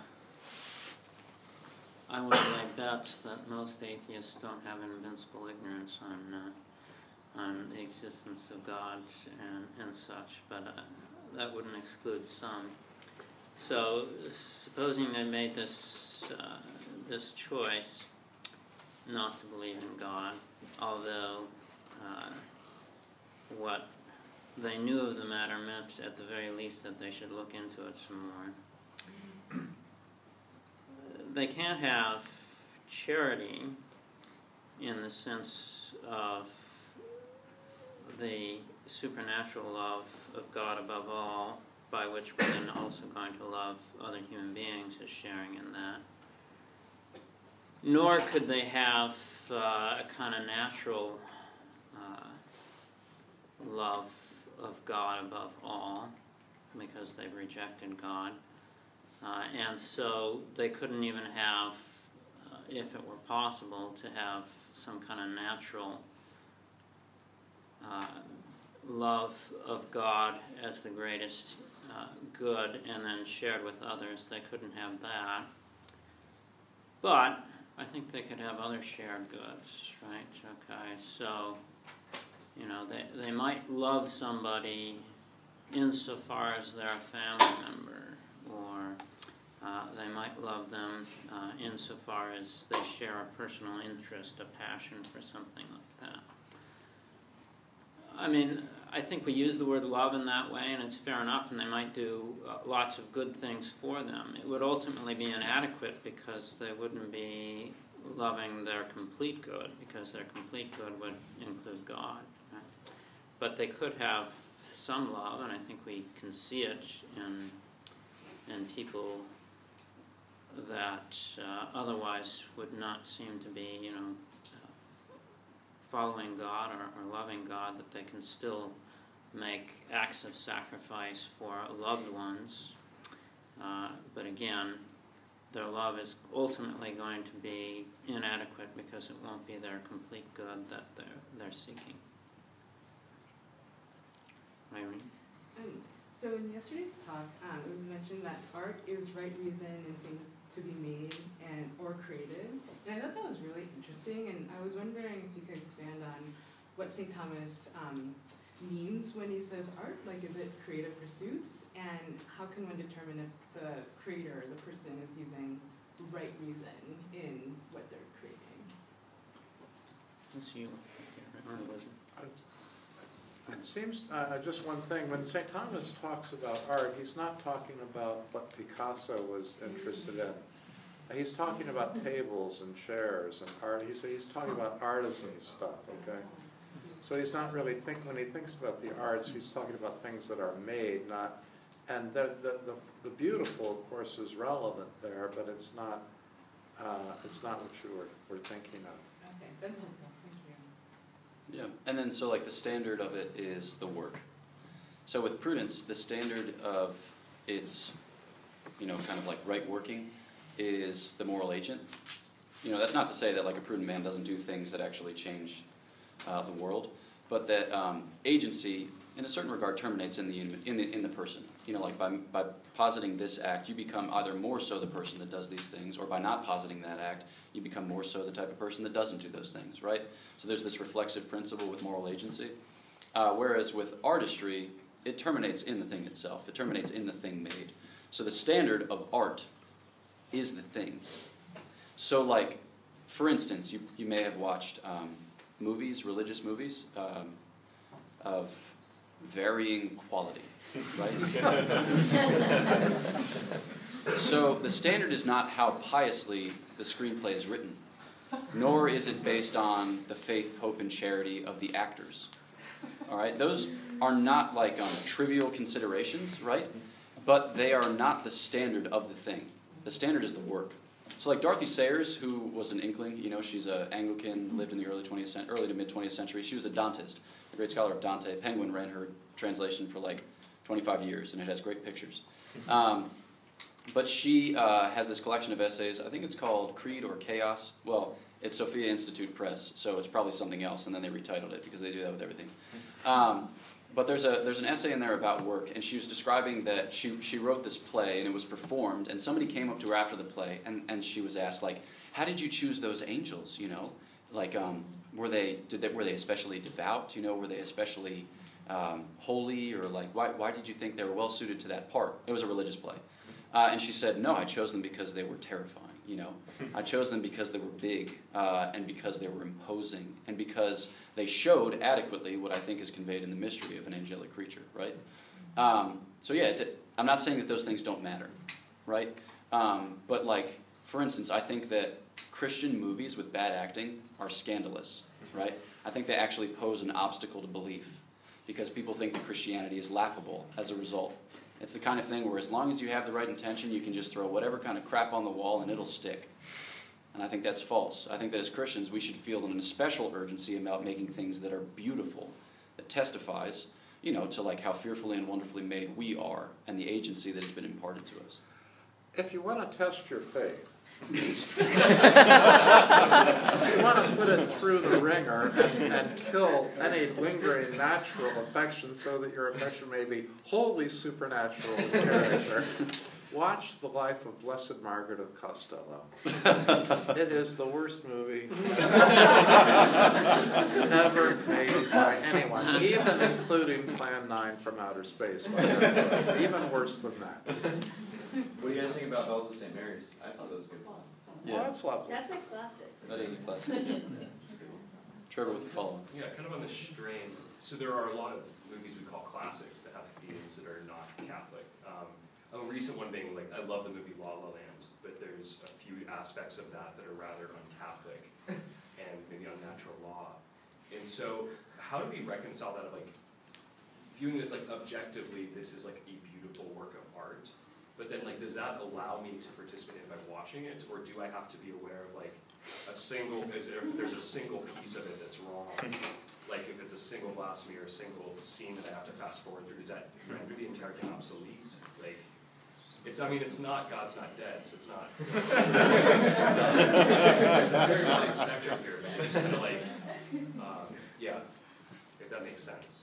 I would lay bets that most atheists don't have invincible ignorance on the existence of God and such, but that wouldn't exclude some. So, supposing they made this choice not to believe in God, although what they knew of the matter meant, at the very least, that they should look into it some more. They can't have charity in the sense of the supernatural love of God above all, by which we're then also going to love other human beings as sharing in that. Nor could they have a kind of natural love of God above all, because they've rejected God. And so they couldn't even have, if it were possible, to have some kind of natural love of God as the greatest good and then shared with others. They couldn't have that. But I think they could have other shared goods, right? Okay, so, they might love somebody insofar as they're a family member, or they might love them insofar as they share a personal interest, a passion for something like that. I mean, I think we use the word love in that way, and it's fair enough, and they might do lots of good things for them. It would ultimately be inadequate because they wouldn't be loving their complete good, because their complete good would include God. Right? But they could have some love, and I think we can see it in people that otherwise would not seem to be, following God or loving God, that they can still make acts of sacrifice for loved ones. But again, their love is ultimately going to be inadequate because it won't be their complete good that they're seeking. Irene? So in yesterday's talk, it was mentioned that art is right reason and things to be made and or created. And I thought that was really interesting, and I was wondering if you could expand on what St. Thomas means when he says art. Like, is it creative pursuits? And how can one determine if the creator, the person, is using right reason in what they're creating? That's you. Or was it? It seems, just one thing, when St. Thomas talks about art, he's not talking about what Picasso was interested in. He's talking about tables and chairs and art. He's talking about artisan stuff, okay? So he's not really when he thinks about the arts, he's talking about things that are made, not, and the beautiful, of course, is relevant there, but it's not what you were thinking of. Okay, that's helpful. Yeah, and then so like the standard of it is the work. So with prudence, the standard of its, kind of like right working is the moral agent. That's not to say that like a prudent man doesn't do things that actually change the world, but that agency, in a certain regard, terminates in the person. Like by positing this act, you become either more so the person that does these things, or by not positing that act, you become more so the type of person that doesn't do those things, right? So there's this reflexive principle with moral agency. Whereas with artistry, it terminates in the thing itself. It terminates in the thing made. So the standard of art is the thing. So like, for instance, you may have watched movies, religious movies, of varying quality, right? So the standard is not how piously the screenplay is written, nor is it based on the faith, hope, and charity of the actors. All right, those are not like trivial considerations, right? But they are not the standard of the thing. The standard is the work. So like Dorothy Sayers, who was an Inkling, she's an Anglican, lived in the early to mid 20th century. She was a Dantist, a great scholar of Dante. Penguin ran her translation for like 25 years, and it has great pictures. But she has this collection of essays. I think it's called Creed or Chaos. Well, it's Sophia Institute Press, so it's probably something else, and then they retitled it because they do that with everything. But there's an essay in there about work, and she was describing that she wrote this play, and it was performed, and somebody came up to her after the play, and she was asked, like, how did you choose those angels, Like, were they especially devout, Were they especially holy, or like, why did you think they were well suited to that part? It was a religious play. And she said, no, I chose them because they were terrifying, I chose them because they were big, and because they were imposing, and because they showed adequately what I think is conveyed in the mystery of an angelic creature, right? So yeah, I'm not saying that those things don't matter, right? But like, for instance, I think that Christian movies with bad acting are scandalous, right? I think they actually pose an obstacle to belief, because people think that Christianity is laughable as a result. It's the kind of thing where as long as you have the right intention, you can just throw whatever kind of crap on the wall and it'll stick. And I think that's false. I think that as Christians, we should feel an especial urgency about making things that are beautiful, that testifies, to like how fearfully and wonderfully made we are and the agency that has been imparted to us. If you want to test your faith, if you want to put it through the ringer and kill any lingering natural affection so that your affection may be wholly supernatural in character, watch The Life of Blessed Margaret of Costello. It is the worst movie ever made by anyone, even including Plan 9 from Outer Space. Even worse than that. What do you guys think about Bells of St. Mary's? I thought that was good. Yeah. Oh, that's lovely. That's a classic. That is a classic. Trevor with the follow-up. Yeah, kind of on the strain. So there are a lot of movies we call classics that have themes that are not Catholic. A recent one being, like, I love the movie La La Land, but there's a few aspects of that that are rather un-Catholic and maybe unnatural law. And so how do we reconcile that, like, viewing this, like, objectively, this is, like, a beautiful work of art, but then, like, does that allow me to participate in it by watching it, or do I have to be aware of, like, if there's a single piece of it that's wrong, like if it's a single blasphemy or a single scene that I have to fast forward through, does that render the entire thing obsolete? Like, it's not, God's not dead, so it's not. There's a very wide spectrum here, but it's kind of like, yeah, if that makes sense.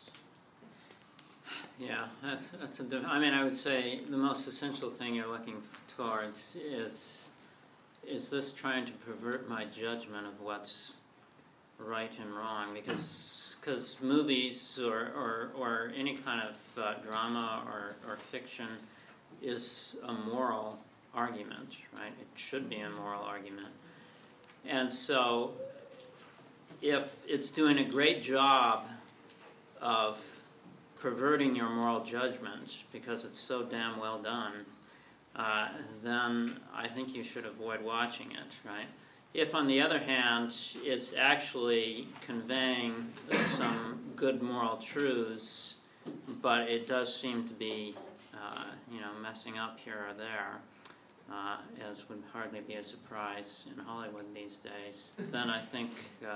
Yeah, I would say the most essential thing you're looking towards is this trying to pervert my judgment of what's right and wrong? Because movies or any kind of drama or fiction is a moral argument, right? It should be a moral argument. And so if it's doing a great job of perverting your moral judgment because it's so damn well done, then I think you should avoid watching it, right? If, on the other hand, it's actually conveying some good moral truths, but it does seem to be, messing up here or there, as would hardly be a surprise in Hollywood these days, then I think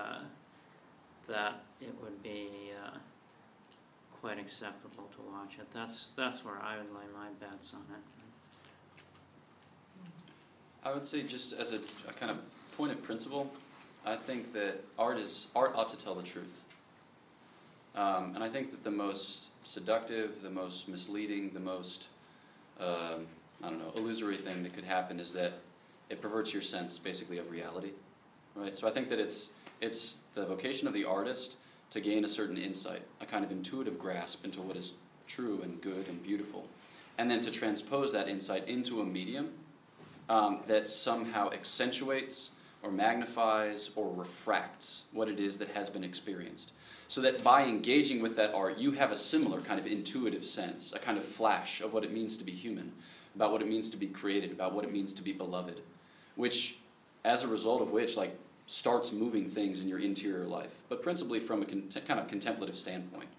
that it would be quite acceptable to watch it. That's where I would lay my bets on it. I would say, just as a kind of point of principle, I think that art ought to tell the truth. And I think that the most seductive, the most misleading, the most illusory thing that could happen is that it perverts your sense, basically, of reality, right? So I think that it's the vocation of the artist to gain a certain insight, a kind of intuitive grasp into what is true and good and beautiful, and then to transpose that insight into a medium that somehow accentuates or magnifies or refracts what it is that has been experienced. So that by engaging with that art, you have a similar kind of intuitive sense, a kind of flash of what it means to be human, about what it means to be created, about what it means to be beloved, which, as a result of which, starts moving things in your interior life, but principally from a kind of contemplative standpoint.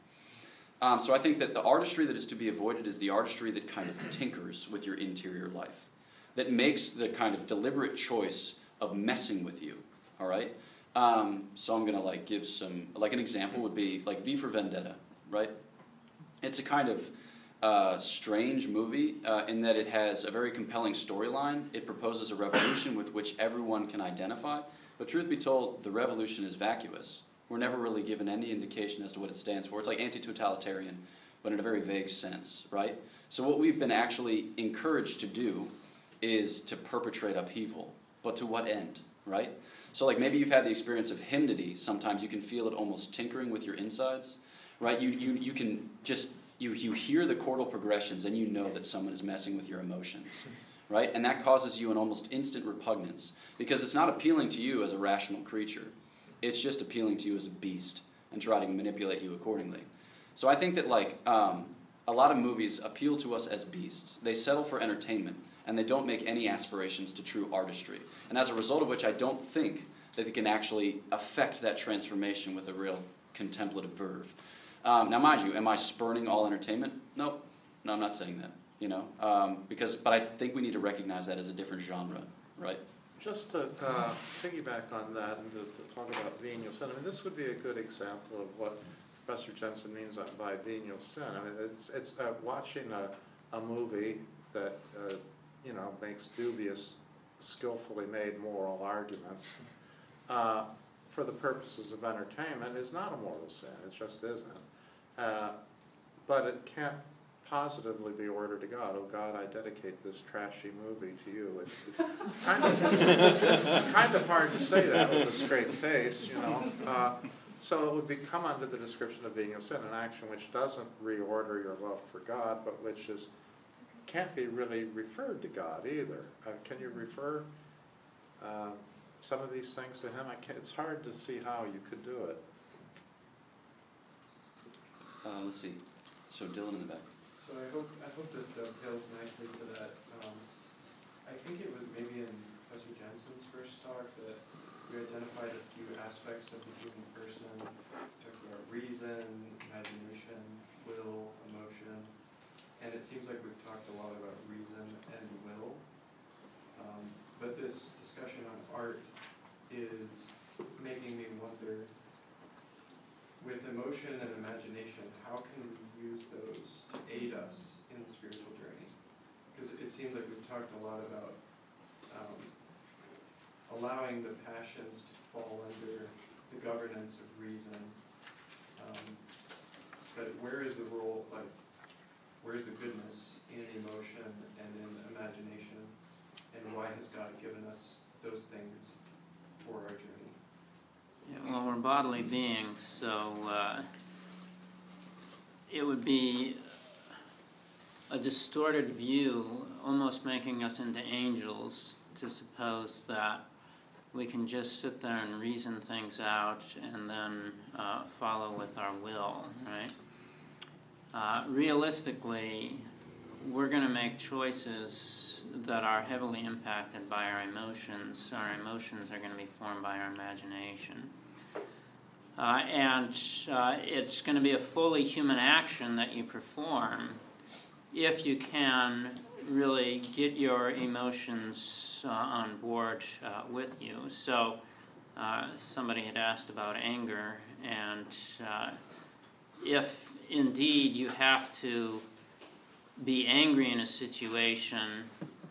So I think that the artistry that is to be avoided is the artistry that kind of tinkers with your interior life, that makes the kind of deliberate choice of messing with you, all right? So I'm going to give some, an example would be V for Vendetta, right? It's a kind of strange movie in that it has a very compelling storyline. It proposes a revolution with which everyone can identify. But truth be told, the revolution is vacuous. We're never really given any indication as to what it stands for. It's like anti-totalitarian, but in a very vague sense, right? So what we've been actually encouraged to do is to perpetrate upheaval. But to what end, right? So maybe you've had the experience of hymnody. Sometimes you can feel it almost tinkering with your insides, right? You can just, you hear the chordal progressions and you know that someone is messing with your emotions. Right? And that causes you an almost instant repugnance because it's not appealing to you as a rational creature. It's just appealing to you as a beast and trying to manipulate you accordingly. So I think that a lot of movies appeal to us as beasts. They settle for entertainment and they don't make any aspirations to true artistry. And as a result of which, I don't think that they can actually affect that transformation with a real contemplative verve. Now, mind you, am I spurning all entertainment? Nope. No, I'm not saying that. But I think we need to recognize that as a different genre, right? Just to piggyback on that and to talk about venial sin, this would be a good example of what Professor Jensen means by venial sin. It's watching a movie that makes dubious, skillfully made moral arguments for the purposes of entertainment is not a mortal sin. It just isn't. But it can't positively be ordered to God. Oh God, I dedicate this trashy movie to you. It's kind of hard to say that with a straight face, So it would come under the description of venial sin, an action which doesn't reorder your love for God, but which can't be really referred to God either. Can you refer some of these things to Him? It's hard to see how you could do it. Let's see. So Dylan in the back. So I hope this dovetails nicely to that. I think it was maybe in Professor Jensen's first talk that we identified a few aspects of the human person. We talked about reason, imagination, will, emotion, and it seems like we've talked a lot about reason and will. But this discussion on art is making me wonder, with emotion and imagination, how can we use those to aid us in the spiritual journey? Because it seems like we've talked a lot about allowing the passions to fall under the governance of reason. But where is the role, like, where's the goodness in emotion and in imagination? And why has God given us those things for our journey? Yeah, well, we're bodily beings, so it would be a distorted view, almost making us into angels, to suppose that we can just sit there and reason things out and then follow with our will, right? Realistically, we're going to make choices that are heavily impacted by our emotions. Our emotions are going to be formed by our imagination. And it's going to be a fully human action that you perform if you can really get your emotions on board with you. So somebody had asked about anger, and if indeed you have to be angry in a situation,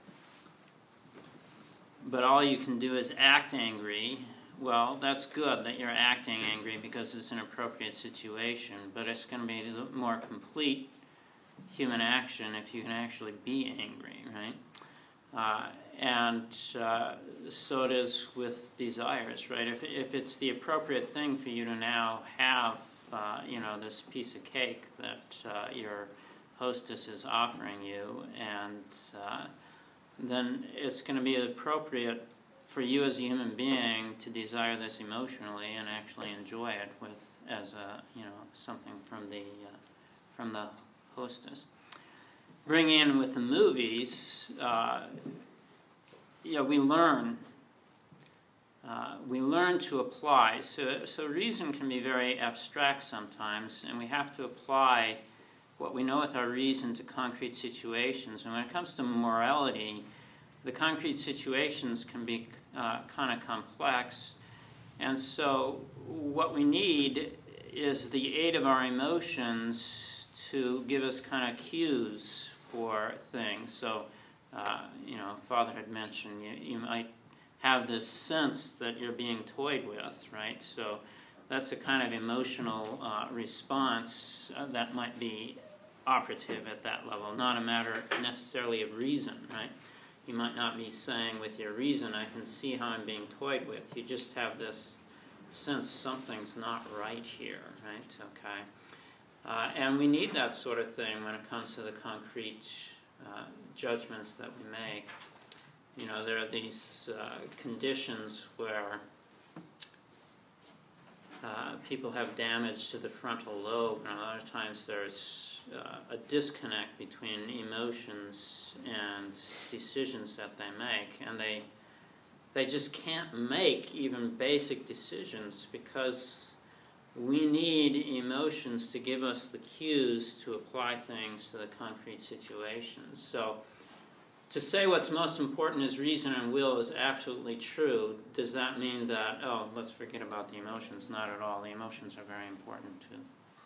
but all you can do is act angry, well, that's good that you're acting angry because it's an appropriate situation, but it's going to be a more complete human action if you can actually be angry, right? So it is with desires, right? If it's the appropriate thing for you to now have, this piece of cake that your hostess is offering you, and then it's going to be appropriate for you as a human being to desire this emotionally and actually enjoy it as something from the hostess. Bring in with the movies, we learn to apply. So reason can be very abstract sometimes, and we have to apply what we know with our reason to concrete situations. And when it comes to morality, the concrete situations can be kind of complex. And so what we need is the aid of our emotions to give us kind of cues for things. So, Father had mentioned you might have this sense that you're being toyed with, right? So that's a kind of emotional response that might be operative at that level, not a matter necessarily of reason, right? You might not be saying with your reason, I can see how I'm being toyed with. You just have this sense something's not right here, right? Okay. And we need that sort of thing when it comes to the concrete judgments that we make. There are these conditions where people have damage to the frontal lobe, and a lot of times there's a disconnect between emotions and decisions that they make, and they just can't make even basic decisions because we need emotions to give us the cues to apply things to the concrete situations. So to say what's most important is reason and will is absolutely true. Does that mean that, let's forget about the emotions? Not at all. The emotions are very important too.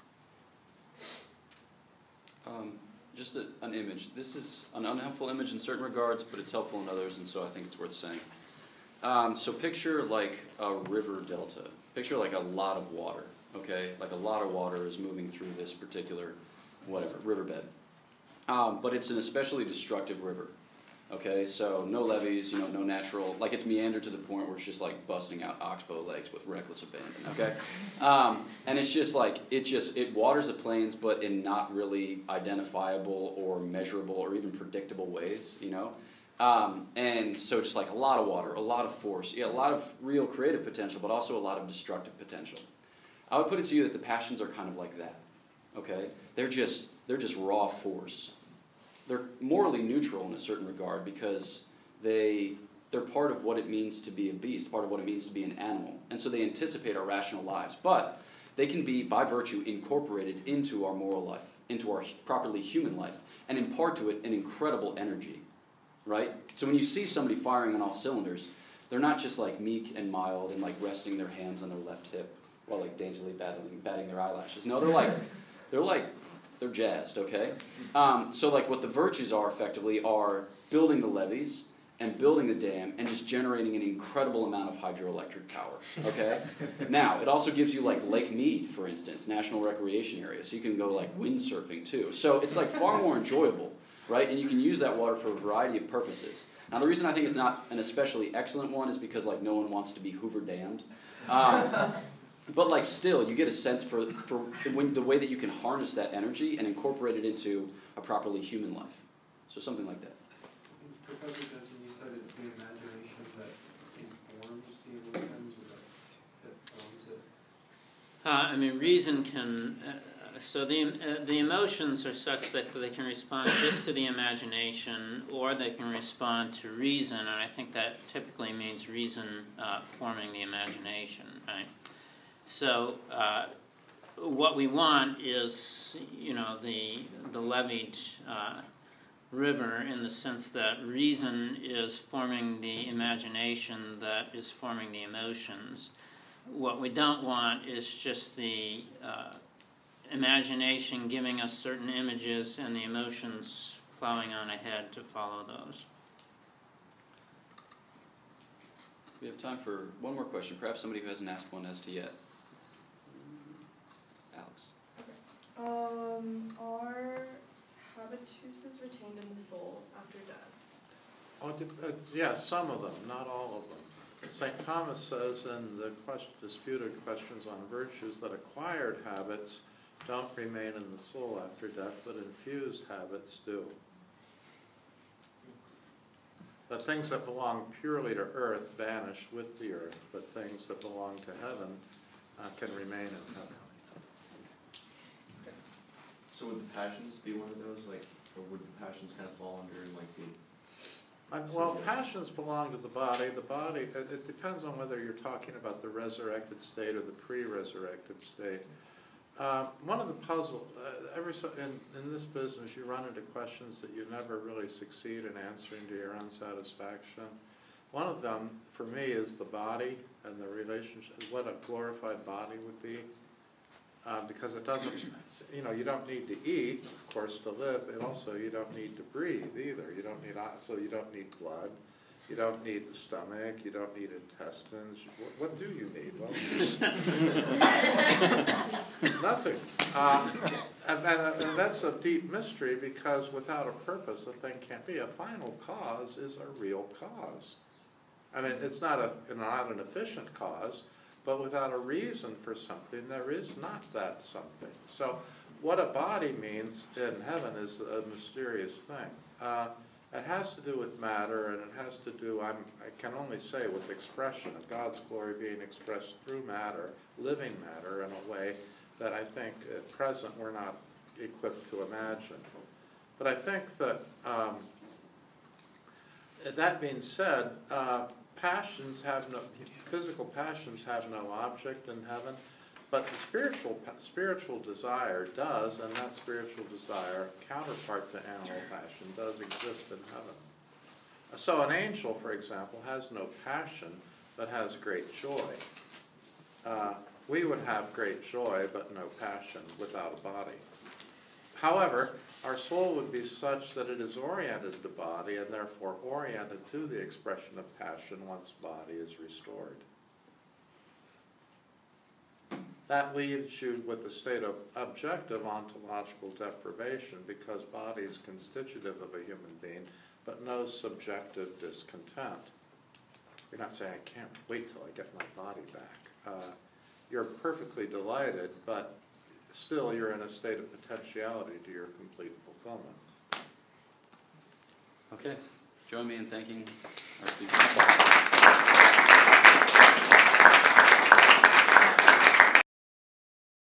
Just an image. This is an unhelpful image in certain regards, but it's helpful in others, and so I think it's worth saying. So picture like a river delta. Picture like a lot of water, okay? Like a lot of water is moving through this particular, riverbed. But it's an especially destructive river, okay? So no levees, no natural, like it's meandered to the point where it's just like busting out oxbow legs with reckless abandon, okay? And it's just like, it waters the plains, but in not really identifiable or measurable or even predictable ways, And so just like a lot of water, a lot of force, a lot of real creative potential, but also a lot of destructive potential. I would put it to you that the passions are kind of like that, okay? They're just raw force. They're morally neutral in a certain regard because they're part of what it means to be a beast, part of what it means to be an animal. And so they anticipate our rational lives. But they can be, by virtue, incorporated into our moral life, into our properly human life, and impart to it an incredible energy, right? So when you see somebody firing on all cylinders, they're not just like meek and mild and like resting their hands on their left hip while like daintily batting their eyelashes. No, they're jazzed, okay? So like what the virtues are effectively are building the levees and building the dam and just generating an incredible amount of hydroelectric power, okay? Now, it also gives you like Lake Mead, for instance, national recreation area, so you can go like windsurfing too. So it's like far more enjoyable, right? And you can use that water for a variety of purposes. Now, the reason I think it's not an especially excellent one is because like no one wants to be Hoover dammed. But like still, you get a sense for the way that you can harness that energy and incorporate it into a properly human life. So something like that. Professor Jensen, you said it's the imagination that informs the emotions, or that forms it? I mean, reason can. So the emotions are such that they can respond just to the imagination, or they can respond to reason, and I think that typically means reason forming the imagination, right? So what we want is, the levied river, in the sense that reason is forming the imagination that is forming the emotions. What we don't want is just the imagination giving us certain images and the emotions plowing on ahead to follow those. We have time for one more question. Perhaps somebody who hasn't asked one as to yet. Alex. Are habituses retained in the soul after death? Yeah, some of them, not all of them. St. Thomas says in the disputed questions on virtues that acquired habits don't remain in the soul after death, but infused habits do. The things that belong purely to earth vanish with the earth, but things that belong to heaven can remain in heaven. So would the passions be one of those, like, or would the passions kind of fall under like the? Well, passions belong to the body. The body, it depends on whether you're talking about the resurrected state or the pre-resurrected state. One of the puzzles, in this business, you run into questions that you never really succeed in answering to your own satisfaction. One of them, for me, is the body and the relationship, what a glorified body would be. Because it doesn't, you don't need to eat, of course, to live, and also you don't need to breathe either. You don't need blood, you don't need the stomach, you don't need intestines. What do you need? Well, nothing. And that's a deep mystery, because without a purpose, a thing can't be. A final cause is a real cause. I mean, it's not an efficient cause. But without a reason for something, there is not that something. So what a body means in heaven is a mysterious thing. It has to do with matter, and it has to do, I can only say, with expression of God's glory being expressed through matter, living matter, in a way that I think at present we're not equipped to imagine. But I think that, that being said, physical passions have no object in heaven, but the spiritual desire does, and that spiritual desire, counterpart to animal passion, does exist in heaven. So an angel, for example, has no passion, but has great joy. We would have great joy, but no passion without a body. However, our soul would be such that it is oriented to body, and therefore oriented to the expression of passion once body is restored. That leaves you with a state of objective ontological deprivation, because body is constitutive of a human being, but no subjective discontent. You're not saying, I can't wait till I get my body back. You're perfectly delighted, but still you're in a state of potentiality to your complete fulfillment. Okay, join me in thanking our speakers.